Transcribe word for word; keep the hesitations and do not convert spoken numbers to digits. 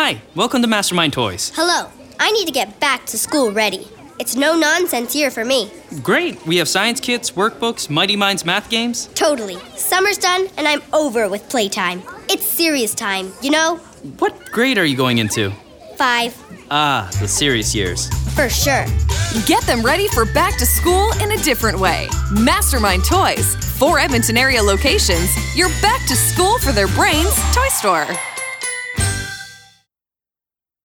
Hi, welcome to Mastermind Toys. Hello. I need to get back to school ready. It's no-nonsense year for me. Great. We have science kits, workbooks, Mighty Minds math games. Totally. Summer's done, and I'm over with playtime. It's serious time, you know? What grade are you going into? Five. Ah, the serious years. For sure. Get them ready for back to school in a different way. Mastermind Toys. Four Edmonton area locations. Your back to school for their brains toy store.